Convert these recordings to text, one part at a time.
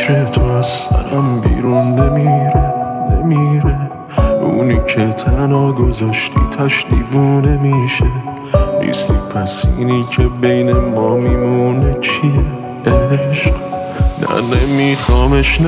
فکر تو از سرم بیرون نمیره اونی که تنها گذاشتی تش دیوونه میشه نیستی پس اینی که بین ما میمونه چیه عشق نه نمیخوامش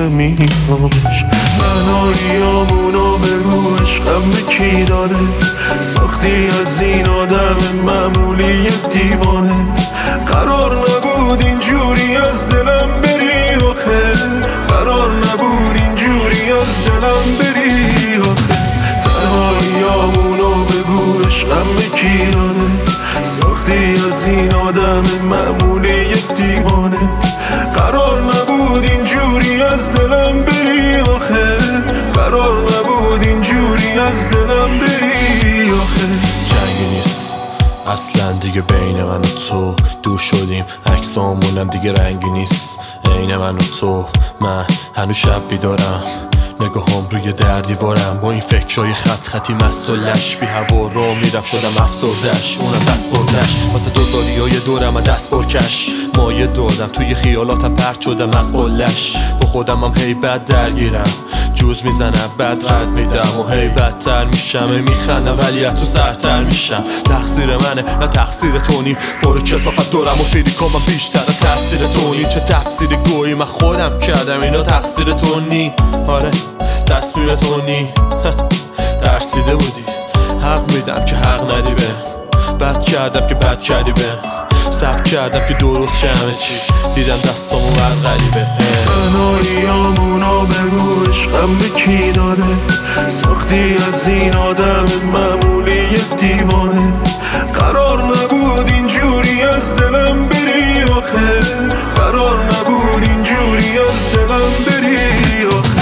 تنهاییامونو بگو عشقم به کی داده ساختی از این آدم معمولی دیوانه قرار نبود اینجوری از دلم بری آخه قرار نبود اینجوری از دلم بری آخه تنهاییامونو بگو عشقم به کی داده ساختی از این آدم معمولی دیوانه قرار نبود اینجوری از دلم بری آخه قرار نبود اینجوری از دلم بری آخه جنگی نیست اصلا دیگه بین من و تو دور شدیم عکسامونم دیگه رنگی نیست عین من و تو من هنوز شب بیدارم نگاهم روی در دیوارم با این فکرهای خطی مست و لش بی هوا را میرم شدم افسردش اونم دست بردش واسه دوزاریای دورم و دست برکش مایه دادم توی خیالاتم پرت شدم از قلش با خودم هم هی بد درگیرم جوز میزنم بد رد میدم و هی بدتر میشم میخندم ولی تو سرتر میشم تقصیر منه نه تقصیر تونی برو کسافت دورم و فیلیکام من بیشتر تقصیر تونی چه تقصیر گویی من خودم کردم اینا تقصیر تونی آره تصویر تونی ترسیده بودی حق میدم که حق ندی به بد کردم که بد کردی به صبر کردم که درست شه همه چی دیدم دستامو بد غریبه تنهاییامونو بگو عشقم به کی داده ساختی از این آدم معمولی دیوانه قرار نبود اینجوری از دلم بری آخه قرار نبود اینجوری از دلم بری آخه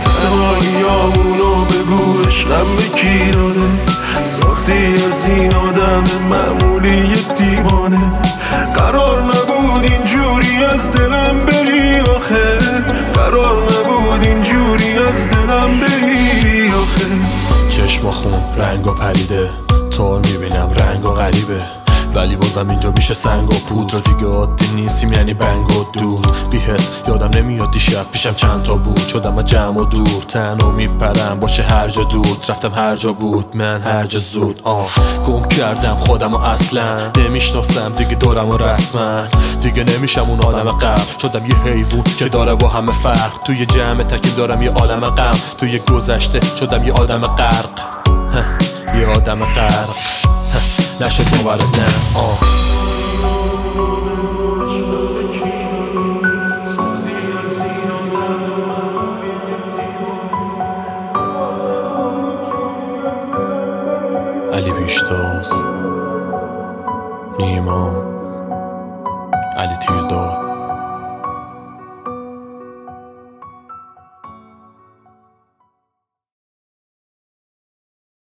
تنهاییامونو بگو عشقم به کی داده ساختی از این آدم معمولی دیوانه قرار نبود اینجوری از دلم بری آخه قرار نبود اینجوری از دلم بری آخه چشم خون رنگا پریده تار میبینم رنگا غریبه ولی بازم اینجا میشه سنگ و پودر دیگه عادی نیستیم یعنی بنگ و دود بی‌حس یادم نمیاد دیشب پیشم چند تا بود شدم از جمع و دور تنها میپرم باشه هر جا دود رفتم هر جا بود من هر جا زود گم کردم خودم و اصلا نمیشناسم دیگه دورم و رسما دیگه نمیشم اون آدم قبل شدم یه حیوان که داره با همه فرق توی جمع تکیم دارم یه عالم غم توی گذشته شدم یه آدم غرق یه آدم غرق نشه باورت نه علی پیشتاز نیما علی تیرداد